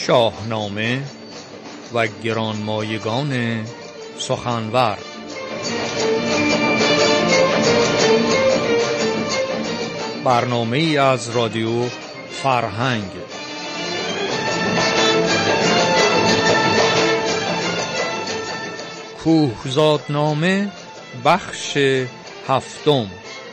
شاهنامه و گرانمایگان سخنور. برنامه ای از رادیو فرهنگ. کوهزادنامه بخش هفتم.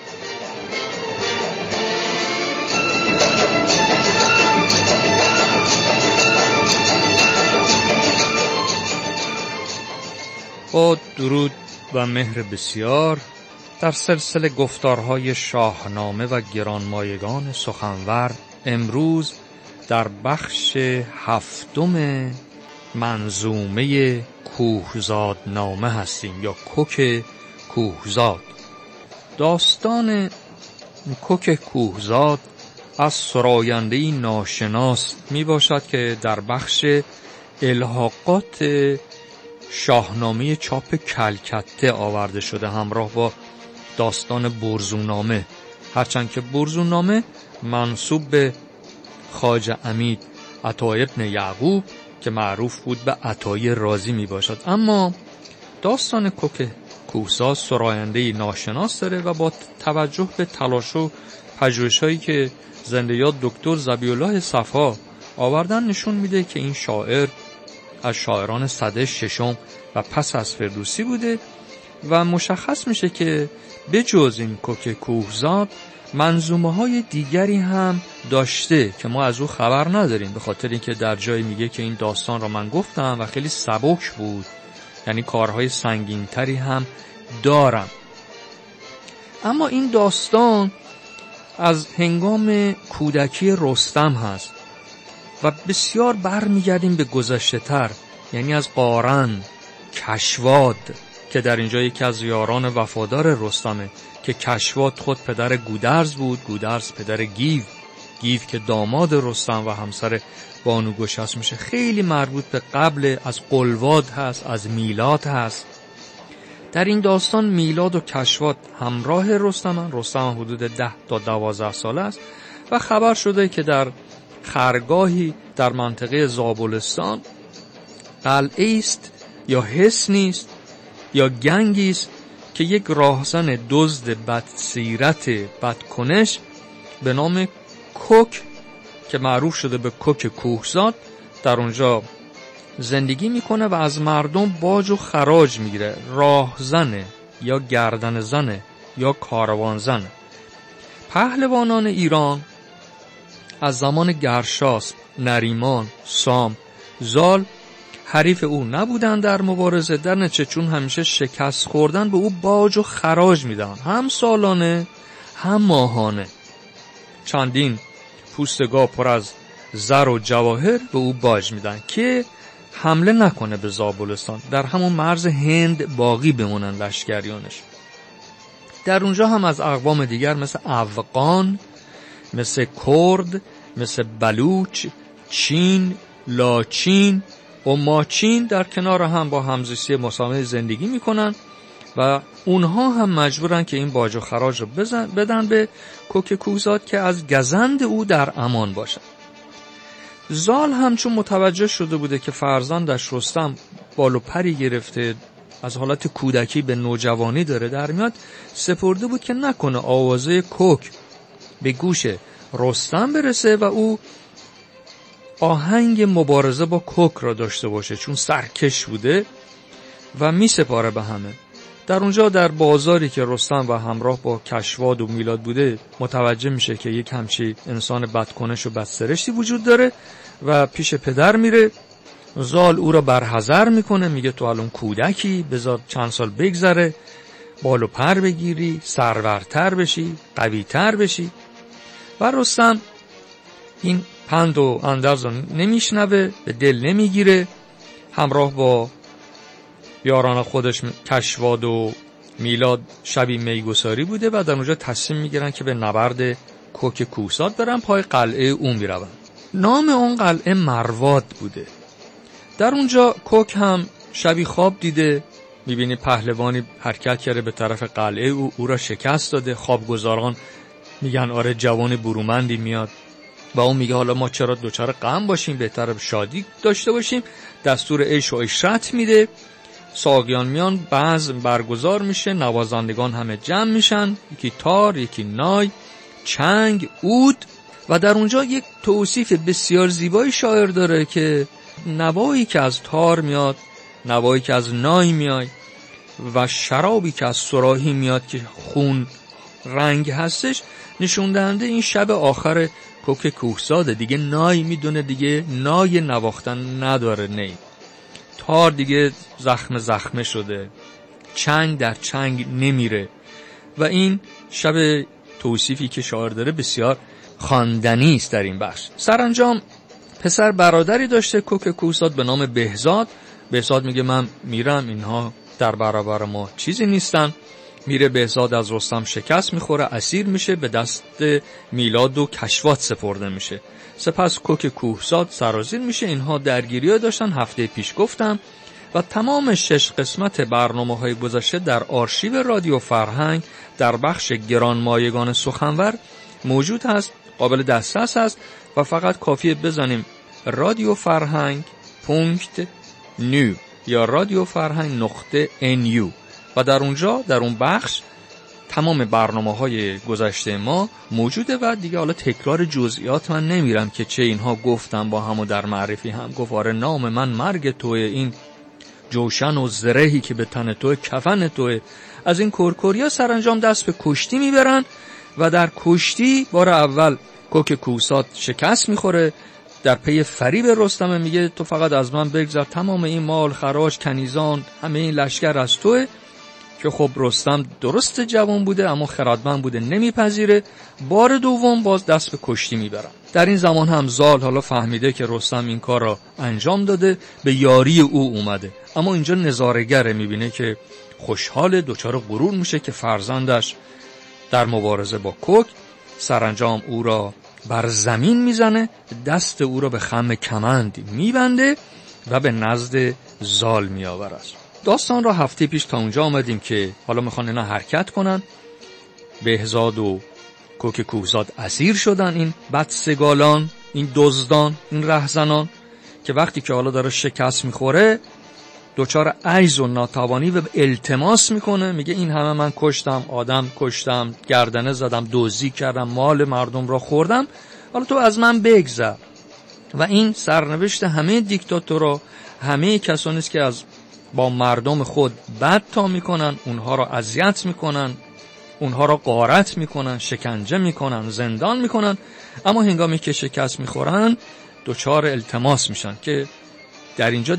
با درود و مهر بسیار در سلسله گفتارهای شاهنامه و گرانمایگان سخنور امروز در بخش هفتم منظومه کوهزادنامه هستیم یا کوک کوهزاد. داستان کوک کوهزاد از سراینده‌ای ناشناس می باشد که در بخش الحاقات شاهنامه چاپ کلکته آورده شده همراه با داستان برزوننامه، هرچند که برزوننامه منسوب به خواجه عمید عطا ابن یعقوب که معروف بود به عطای رازی می باشد. اما داستان کوک کوهزاد سراینده ناشناس داره و با توجه به تلاش و پژوهش‌هایی که زنده یاد دکتر ذبیح الله صفا آوردن نشون میده که این شاعر از شاعران سده ششم و پس از فردوسی بوده و مشخص میشه که بجز این کوک کوهزاد منظومه های دیگری هم داشته که ما از او خبر نداریم، به خاطر اینکه در جایی میگه که این داستان را من گفتم و خیلی سبک بود، یعنی کارهای سنگینتری هم دارم. اما این داستان از هنگام کودکی رستم هست و بسیار برمیگردیم به گذشته تر، یعنی از قارن، کشواد که در اینجا یکی از یاران وفادار رستمه که کشواد خود پدر گودرز بود، گودرز پدر گیو که داماد رستم و همسر بانوگشست میشه. خیلی مربوط به قبل از قلواد هست، از میلاد هست. در این داستان میلاد و کشواد همراه رستم حدود 10 تا 12 ساله است و خبر شده که در خرگاهی در منطقه زابلستان قلعه است یا حصنی است یا گنگی است که یک راهزن دزد بدسیرت بدکنش به نام کوک که معروف شده به کوک کوهزاد در اونجا زندگی میکنه و از مردم باج و خراج میگیره. راهزنه یا گردن زنه یا کاروان زنه. پهلوانان ایران از زمان گرشاسب، نریمان، سام، زال حریف او نبودن در مبارزه، در نتیجه چون همیشه شکست خوردن به او باج و خراج میدن، هم سالانه هم ماهانه. چندین پوستگاه پر از زر و جواهر به او باج میدن که حمله نکنه به زابلستان، در همون مرز هند باقی بمونن لشکریانش. در اونجا هم از اقوام دیگر مثل افغان، مثل کرد، مثل بلوچ، چین، لاچین و ماچین در کنار هم با همزیستی مساوی زندگی میکنن و اونها هم مجبورن که این باج و خراج رو بدن به کوک کوهزاد که از گزند او در امان باشن. زال هم چون متوجه شده بوده که فرزندش رستم بال و پری گرفته، از حالت کودکی به نوجوانی داره در میاد، سپرده بود که نکنه آوازه کوک به گوش رستم برسه و او آهنگ مبارزه با کوک را داشته باشه، چون سرکش بوده و می سپاره به همه. در اونجا در بازاری که رستم و همراه با کشواد و میلاد بوده متوجه میشه که یک همچی انسان بدکنش و بدسرشتی وجود داره و پیش پدر میره. زال او را برحذر میکنه، میگه تو الان کودکی، بذار چند سال بگذره، بال و پر بگیری، سرورتر بشی، قویتر بشی. و رستم این پند و اندرز نمیشنوه، به دل نمیگیره. همراه با یاران خودش کشواد و میلاد شبی میگساری بوده و در اونجا تصمیم میگیرن که به نبرد کوک کوهزاد برن، پای قلعه اون میرون. نام اون قلعه مرواد بوده. در اونجا کوک هم شبی خواب دیده، میبینی پهلوانی حرکت کرده به طرف قلعه او را شکست داده. خوابگزاران میگن آره جوان برومندی میاد و اون میگه حالا ما چرا دوچار غم باشیم، بهتره شادی داشته باشیم. دستور عیش و عشرت میده. ساقیان میان، بزم برگزار میشه، نوازندگان همه جمع میشن، یکی تار، یکی نای، چنگ، عود. و در اونجا یک توصیف بسیار زیبایی شاعر داره که نوایی که از تار میاد، نوایی که از نای میاد و شرابی که از صراحی میاد که خون رنگ هستش، نشون دهنده این شب آخر کوک کوهزاده. دیگه نای میدونه دیگه نای نواختن نداره، نی تار دیگه زخمه شده، چنگ در چنگ نمیره. و این شب توصیفی که شاعر داره بسیار خواندنی است در این بخش. سرانجام پسر برادری داشته کوک کوهزاد به نام بهزاد. بهزاد میگه من میرم، اینها در برابر ما چیزی نیستن. میره بهزاد از رستم شکست میخوره، اسیر میشه، به دست میلاد و کشوات سپرده میشه. سپس کوک کوهزاد سرازیر میشه. اینها درگیری داشتن، هفته پیش گفتم. و تمام 6 قسمت برنامه‌های گذشته در آرشیو رادیو فرهنگ در بخش گرانمایگان سخنور موجود هست، قابل دسترس هست و فقط کافیه بزنیم رادیو فرهنگ .nu یا رادیو فرهنگ .nu و در اونجا در اون بخش تمام برنامه‌های گذشته ما موجوده. و دیگه حالا تکرار جزئیات من نمیرم که چه اینها گفتم با هم و در معرفی هم گفت آره نام من مرگ توه، این جوشن و زرهی که به تن توه کفن توه. از این کورکوریا سرانجام دست به کشتی میبرن و در کشتی بار اول کوک کوهزاد شکست میخوره. در پی فریب رستم میگه تو فقط از من بگذر، تمام این مال خراج کنیزان همه این لشکر از توه. که خب رستم درست جوان بوده اما خردمند بوده، نمیپذیره. بار دوم باز دست به کشتی میبرن. در این زمان هم زال حالا فهمیده که رستم این کار را انجام داده، به یاری او اومده. اما اینجا نظاره‌گره، میبینه که خوشحال، دچار غرور میشه که فرزندش در مبارزه با کوک سرانجام او را بر زمین میزنه، دست او را به خم کمند میبنده و به نزد زال میآورد. داستان را هفته پیش تا اونجا آمدیم که حالا میخوان اینا حرکت کنن. بهزاد و کوک کوهزاد اسیر شدن، این بدسگالان، این دزدان، این رهزنان، که وقتی که حالا داره شکست میخوره دچار عجز و ناتوانی و التماس میکنه، میگه این همه من کشتم، آدم کشتم، گردنه زدم، دزدی کردم، مال مردم را خوردم، حالا تو از من بگذر. و این سرنوشت همه دیکتاتورها، همه کسانی است که از با مردم خود بد تا میکنن، اونها را اذیت میکنن، اونها را غارت میکنن، شکنجه میکنن، زندان میکنن، اما هنگامی که شکست میخورن دچار التماس میشن که در اینجا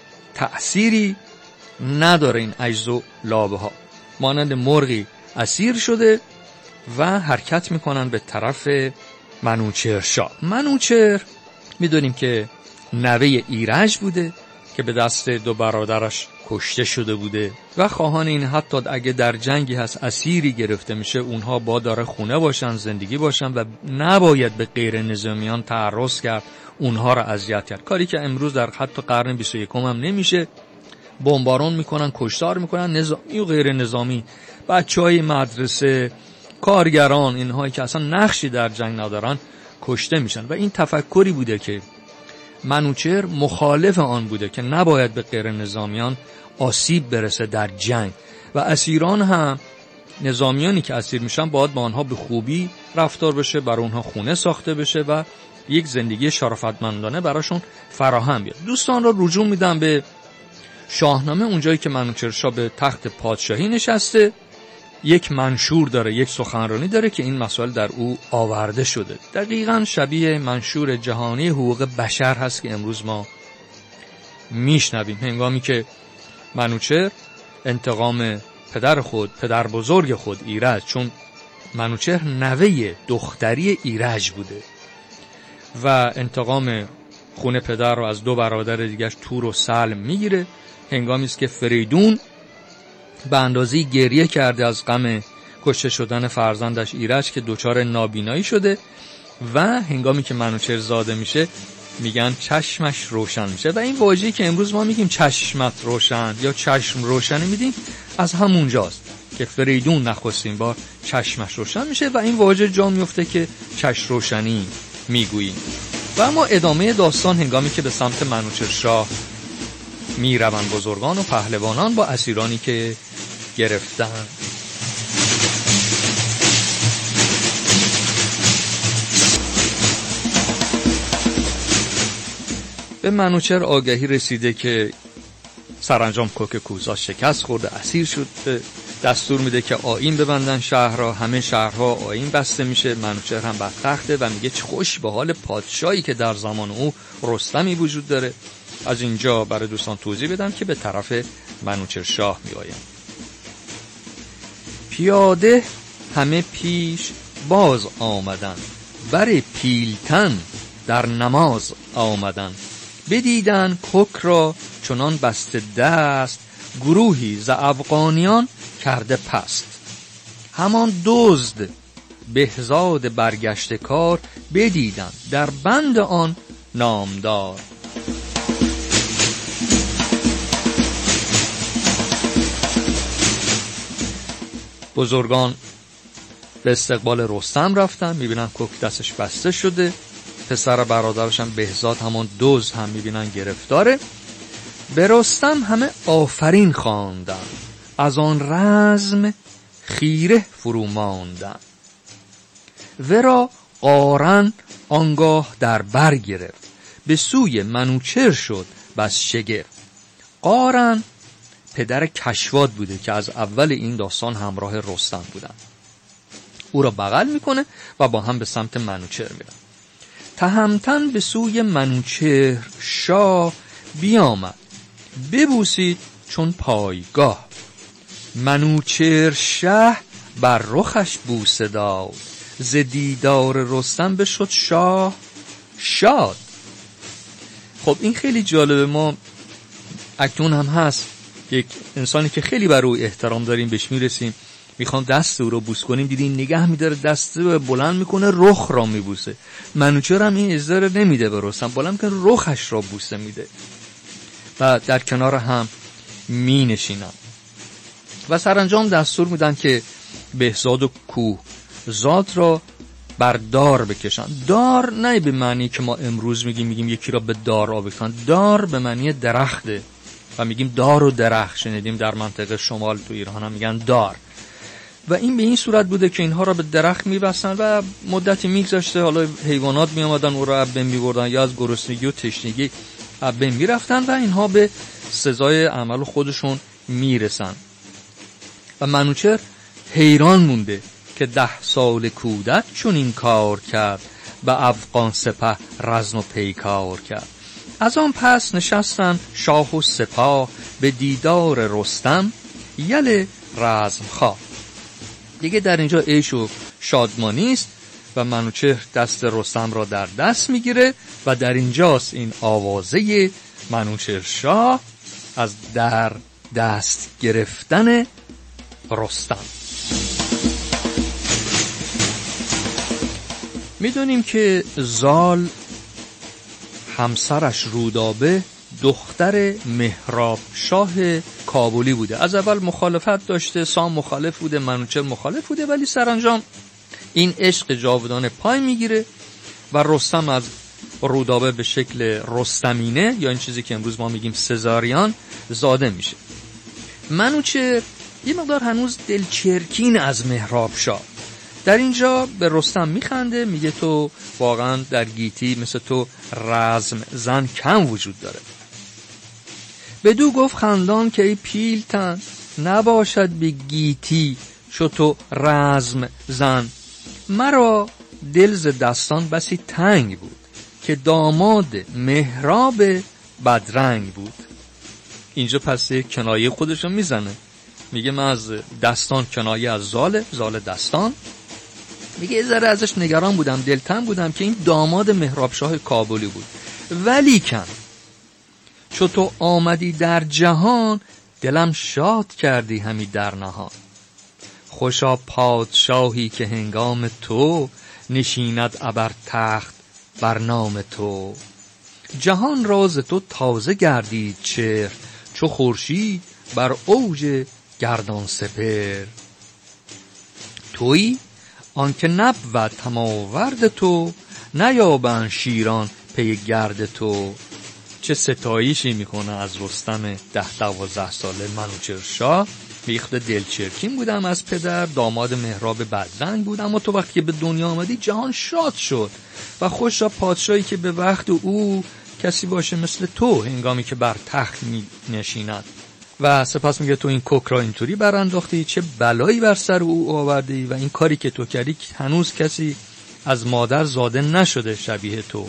تأثیری نداره. این عجز و لابه ها مانند مرغی اسیر شده و حرکت میکنن به طرف منوچهر شاه. منوچهر میدونیم که نوه ایرج بوده که به دست 2 برادرش کشته شده بوده و خواهان این حتی اگه در جنگی هست اسیری گرفته میشه اونها با داره خونه باشن، زندگی باشن و نباید به غیر نظامیان تعرض کرد، اونها را اذیت کرد. کاری که امروز در حتی قرن 21 هم نمیشه. بمبارون میکنن، کشتار میکنن، نظامی و غیر نظامی، بچهای مدرسه، کارگران، اینهایی که اصلا نقشی در جنگ ندارن کشته میشن. و این تفکری بوده که منوچهر مخالف آن بوده که نباید به غیر نظامیان آسیب برسه در جنگ و اسیران هم، نظامیانی که اسیر میشن باید با آنها به خوبی رفتار بشه، برای اونها خونه ساخته بشه و یک زندگی شرافتمندانه براشون فراهم بیاد. دوستان را رجوع میدم به شاهنامه، اونجایی که منوچهر شاه به تخت پادشاهی نشسته، یک منشور داره، یک سخنرانی داره که این مسائل در او آورده شده. دقیقاً شبیه منشور جهانی حقوق بشر هست که امروز ما میشنویم. هنگامی که منوچهر انتقام پدر خود، پدر بزرگ خود ایرج، چون منوچهر نوه دختری ایرج بوده و انتقام خون پدر رو از 2 برادر دیگرش تور و سلم میگیره، هنگامی است که فریدون به اندازه‌ای گریه کرده از غم کشته شدن فرزندش ایرج که دچار نابینایی شده و هنگامی که منوچهر زاده میشه میگن چشمش روشن میشه. و این واژه‌ای که امروز ما میگیم چشمت روشن یا چشم روشنی میدیم از همونجاست که فریدون نخستین بار چشمش روشن میشه و این واژه جا میفته که چشم روشنی، میگوییم. و اما ادامه داستان هنگامی که به سمت منوچهرشاه میروند بزرگان و پهلوانان با اسیرانی که گرفتن. به منوچهر آگهی رسیده که سرانجام کوک کوزا شکست خورده، اسیر شد. دستور میده که آیین ببندن شهرها، همه شهرها آیین بسته میشه. منوچهر هم بر تخته و میگه چه خوش به حال پادشاهی که در زمان او رستمی وجود داره. از اینجا برای دوستان توضیح بدم که به طرف منوچهرشاه میآیم. پیاده همه پیش باز آمدن، بر پیلتن در نماز آمدن. بدیدن کوک را چنان بسته دست، گروهی ز افغانیان کرده پست. همان دزد بهزاد برگشته کار، بدیدن در بند آن نامدار. بزرگان به استقبال رستم رفتن، میبینن کوک دستش بسته شده. پسر برادرش هم بهزاد همان دزد هم میبینن گرفتاره. به رستم همه آفرین خواندن، از آن رزم خیره فرو ماندن. ورا قارن آنگاه در بر گرفت، به سوی منوچهر شد بس شگفت. قارن پدر کشواد بوده که از اول این داستان همراه رستم بودن. او را بغل میکنه و با هم به سمت منوچهر میرن. تهمتن به سوی منوچهر شاه بیامد، ببوسید چون پایگاه. منوچهر شه بر رخش بوسه داد، ز دیدار رستم بشد شاه شاد. خب این خیلی جالبه. ما اکنون هم هست یک انسانی که خیلی بر او احترام داریم، بهش میرسیم میخوام دست او رو بوس کنیم، دیدین نگه میداره، دست رو بلند میکنه، رخ را میبوسه. منوچهر هم این اجازه رو نمیده به رستم، بلند میکنه رخش را بوسه میده و در کنار هم می نشینن و سرانجام دستور میدن که بهزاد و کوه زاد را بر دار بکشن. دار نه به معنی که ما امروز میگیم یکی را به دار آویختن. دار به معنی درخته و میگیم دار و درخت. شنیدیم در منطقه شمال تو ایران هم میگن دار. و این به این صورت بوده که اینها را به درخت میبستن و مدتی میگذشته، حالا حیوانات میامدن او را از بین میبردن یا از گرسنگی و تشنگی از بین میرفتن و اینها به سزای عمل خودشون میرسن. و منوچهر حیران مونده که 10 سال کودک چون این کار کرد، به افغان سپه رزم و پیکار کرد. از آن پس نشستن شاه و سپاه، به دیدار رستم یل رزم خواه. دیگه در اینجا عیش و شادمانی است و منوچهر دست رستم را در دست میگیره و در اینجاست این آوازه منوچهرشاه از در دست گرفتن رستم. میدونیم که زال همسرش رودابه دختر مهراب شاه کابلی بوده. از اول مخالفت داشته، سام مخالف بوده، منوچهر مخالف بوده، ولی سرانجام این عشق جاودانه پای میگیره و رستم از رودابه به شکل رستمینه یا این چیزی که امروز ما میگیم سزاریان زاده میشه. منوچهر یه مقدار هنوز دلچرکین از مهراب شاه. در اینجا به رستم میخنده، میگه تو واقعا در گیتی مثل تو رزم زن کم وجود داره. بدو گفت خندان که ای پیلتن، نباشد به گیتی چو تو رزم زن. مرا دل ز دستان بسی تنگ بود، که داماد مهراب بدرنگ بود. اینجا پس یک کنایه خودشو میزنه، میگه من از دستان کنایه از زال دستان. میگه یه ذره ازش نگران بودم، دلتنگ بودم که این داماد مهراب شاه کابلی بود، ولی کن چو تو آمدی در جهان، دلم شاد کردی همی در نهان. خوشا پادشاهی که هنگام تو، نشیند ابر تخت بر نام تو. جهان راز تو تازه گردید چهر، چو خورشید بر اوج گردان سپر. تویی آنکه نبود تماورد تو، نیابند شیران پی گرد تو. چه ستایشی میکنه از رستم 10-12 ساله منوچهر. بیخته دلچرکین بودم از پدر، داماد مهراب بدرنگ بود، اما تو وقتی که به دنیا آمدی جهان شاد شد و خوش را پادشاهی که به وقت او کسی باشه مثل تو هنگامی که بر تخت می نشیند. و سپس میگه تو این کوک را اینطوری برانداختی، چه بلایی بر سر او آوردی و این کاری که تو کردی هنوز کسی از مادر زاده نشده شبیه تو.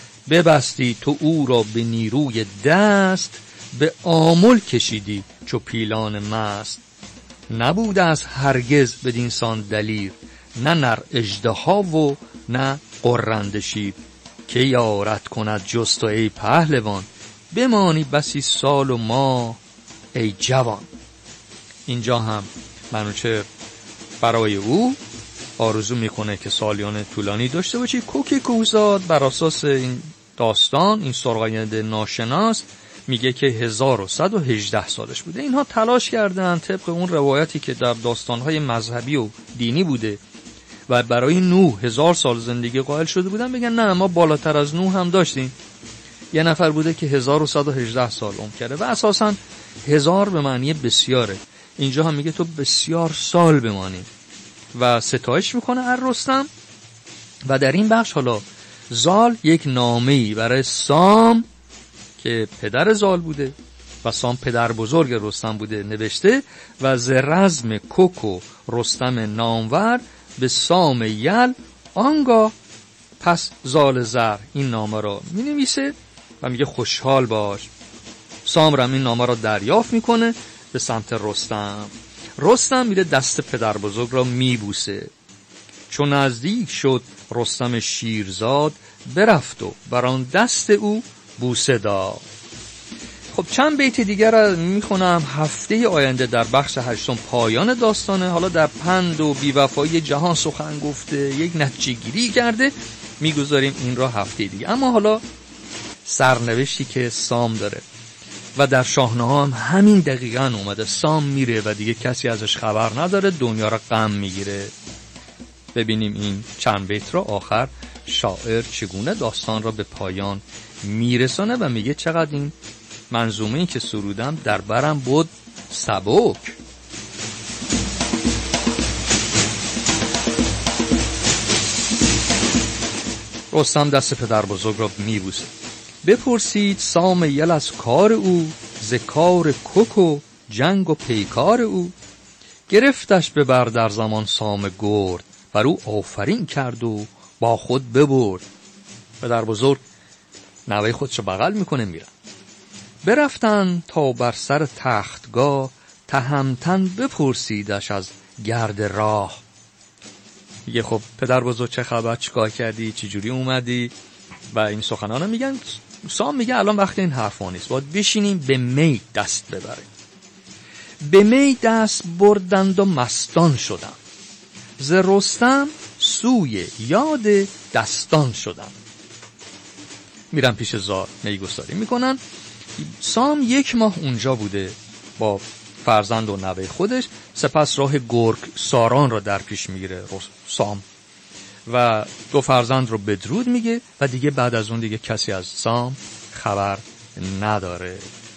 ببستی تو او را به نیروی دست، به آمل کشیدی چو پیلان مست. نبوده از هرگز بدینسان دلیر، نه نر اژدها و نه غرنده شیر. که یارت کند جز تو ای پهلوان، بمانی بسی سال و ماه ای جوان. اینجا هم منوچهر برای او آرزو میکنه که سالیان طولانی داشته باشی. کوکی کوهزاد بر اساس این داستان، این سراینده ناشناس، میگه که 1118 سالش بوده. اینها تلاش کردن طبق اون روایتی که در داستانهای مذهبی و دینی بوده و برای نوح 1000 سال زندگی قائل شده بودن، بگن نه ما بالاتر از نوح هم داشتیم. یه نفر بوده که 1118 سال عمر کرده و اساساً 1000 به معنی بسیاره. اینجا هم میگه تو بسیار سال بمانی و ستایش میکنه از رستم. و در این بخش حالا زال یک نامه‌ای برای سام که پدر زال بوده و سام پدر بزرگ رستم بوده نوشته و ز رزم کوک و رستم نامور به سام یل آنگاه پس زال زر. این نامه را می نویسه و میگه خوشحال باش. سام رم این نامه را دریافت میکنه به سمت رستم. رستم میره دست پدر بزرگ را میبوسه. چون نزدیک شد رستم شیرزاد، برفت و بر آن دست او بوسه داد. خب چند بیت دیگر را میخونم. هفته آینده در بخش 8 پایان داستانه. حالا در پند و بیوفایی جهان سخن گفته، یک نتیجه گیری کرده، میگذاریم این را هفته دیگه. اما حالا سرنوشتی که سام داره و در شاهنامه هم همین دقیقاً اومده. سام میره و دیگه کسی ازش خبر نداره، دنیا را غم میگیره. ببینیم این چند بیت را آخر شاعر چگونه داستان را به پایان میرسانه و میگه چقدر این منظومه‌ای که سرودم در برم بود سبک. رستم دست پدر بزرگ را میبوسه. بپرسید سام یل از کار او، ز کار کوک و جنگ و پیکار او. گرفتش ببر در زمان سام گرد، بر او آفرین کرد و با خود ببرد. پدر بزرگ نوه خودش بغل میکنه میرن. برفتن تا بر سر تختگاه، تهمتن بپرسیدش از گرد راه. میگه خب پدر بزرگ چه خبر، چیکار کردی، چی جوری اومدی؟ و این سخنانا میگن. سام میگه الان وقت این حرفا نیست، باید بشینیم به می دست ببریم. به می دست بردند و مستان شدند، ز رستم سوی یاد دستان شدند. میرن پیش زال میگساری میکنن. سام 1 ماه اونجا بوده با فرزند و نوه خودش. سپس راه گرگ ساران را در پیش میگیره سام و 2 فرزند رو بدرود میگه و دیگه بعد از اون دیگه کسی از سام خبر نداره.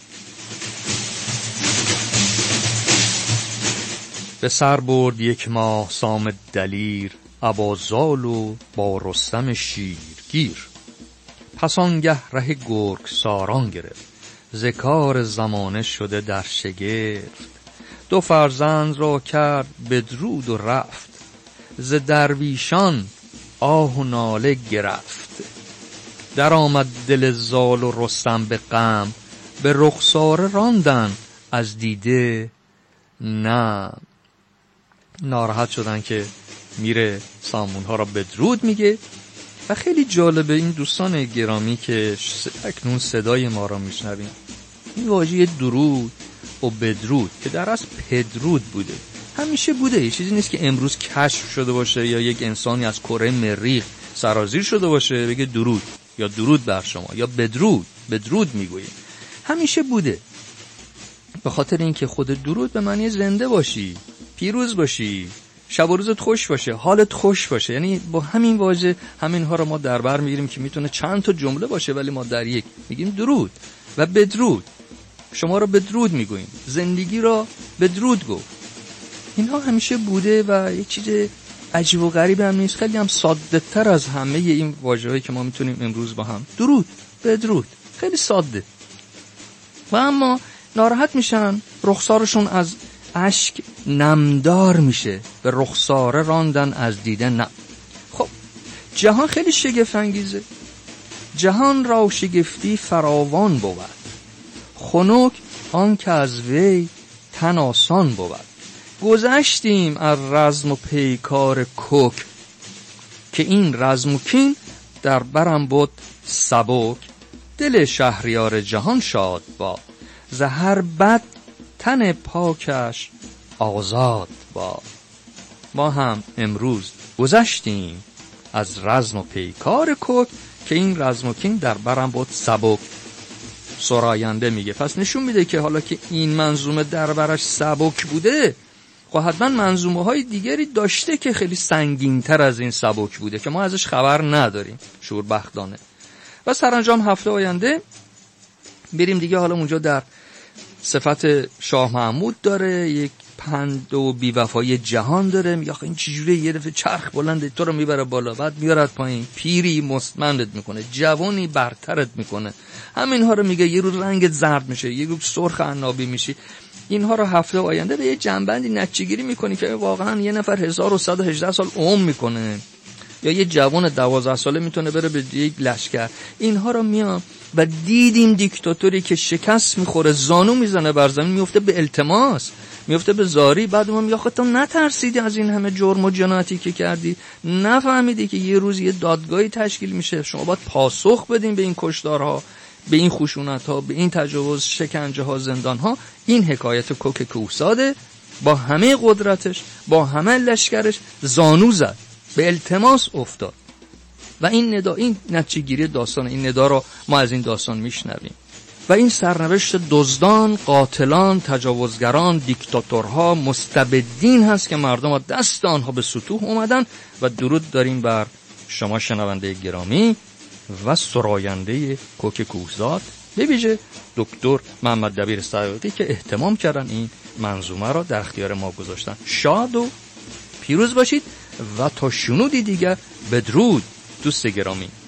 به سر برد 1 ماه سام دلیر، ابا زال و با رستم شیرگیر. پس آنگه ره گرگ ساران گرفت، ز کار زمانه شده در شگفت. 2 فرزند را کرد بدرود و رفت، ز درویشان آه و ناله گرفت. در آمد دل زال و رستم به غم، به رخساره راندن از دیده نه. ناراحت شدن که میره سامونها را بدرود میگه. و خیلی جالبه این دوستان گرامی که اکنون صدای ما را میشنویم، این واژه درود و بدرود که در اصل پدرود بوده، همیشه بوده. یه چیزی نیست که امروز کشف شده باشه یا یک انسانی از کره مریخ سرازیر شده باشه بگه درود یا درود بر شما یا بدرود میگوییم. همیشه بوده. به خاطر اینکه خود درود به معنی زنده باشی، پیروز باشی، شب و روزت خوش باشه، حالت خوش باشه. یعنی با همین واژه همینها رو ما در بر میگیریم که میتونه چند تا جمله باشه ولی ما در یک میگیم درود و بدرود. شما رو بدرود میگوییم، زندگی را بدرود گفت. اینها همیشه بوده و یه چیز عجیب و غریب هم نیست، خیلی هم ساده تر از همه این واژه‌هایی که ما میتونیم امروز با هم درود، بدرود، خیلی ساده. و اما ناراحت میشن، رخسارشون از اشک نمدار میشه، به رخساره راندن از دیده نه. خب جهان خیلی شگفت انگیزه، جهان را شگفتی فراوان بود، خنک آن که از وی تن آسان بود. گذشتیم از رزم و پیکار کوک، که این رزم و کین در برم بود سبک. دل شهریار جهان شاد باد، ز هر بد تن پاکش آزاد باد. ما هم امروز گذشتیم از رزم و پیکار کوک، که این رزم و کین در برم بود سبک. سراینده میگه، پس نشون میده که حالا که این منظومه در برش سبک بوده، خب حتما منظومه های دیگری داشته که خیلی سنگین تر از این سبک بوده که ما ازش خبر نداریم، شوربختانه. و سرانجام هفته آینده بریم دیگه، حالا اونجا در صفت شاه محمود داره، یک پند و بیوفایی جهان داره، میگه این چجوری یه دفعه چرخ بلنده تو رو میبره بالا، بعد میارد پایین، پیری مستمندت میکنه، جوانی برترت میکنه. همینها رو میگه، یه روز رنگت زرد میشه، یه روز سرخ عنابی میشی. اینها رو هفته آینده به یه جنبندی نتیجه‌گیری میکنی که واقعا یه نفر 1118 سال عمر میکنه، یا یه جوان 12 ساله میتونه بره به یک لشکر. اینها رو میام و دیدیم دیکتاتوری که شکست میخوره، زانو میزنه بر زمین، میفته به التماس، میفته به زاری. بعد ما میگه تو نترسیدی از این همه جرم و جنایتی که کردی؟ نفهمیدی که یه روز یه دادگاهی تشکیل میشه، شما باید پاسخ بدین به این کشتارها، به این خشونت‌ها، به این تجاوز، شکنجه‌ها، زندان‌ها. این حکایت کوک کوهزاده با همه قدرتش، با همه لشکرش زانو زد، به التماس افتاد. و این ندا، این نتیجه‌گیری داستان، این ندا رو ما از این داستان میشنویم. و این سرنوشت دزدان، قاتلان، تجاوزگران، دیکتاتورها، مستبدین هست که مردم ها دست آنها به سطوح اومدن. و درود داریم بر شما شنونده گرامی و سراینده کوک کوهزاد، به ویژه دکتر محمد دبیر صدیقی که اهتمام کردن این منظومه را در اختیار ما گذاشتن. شاد و پیروز باشید و تا شنودی دیگر بدرود دوست گرامی.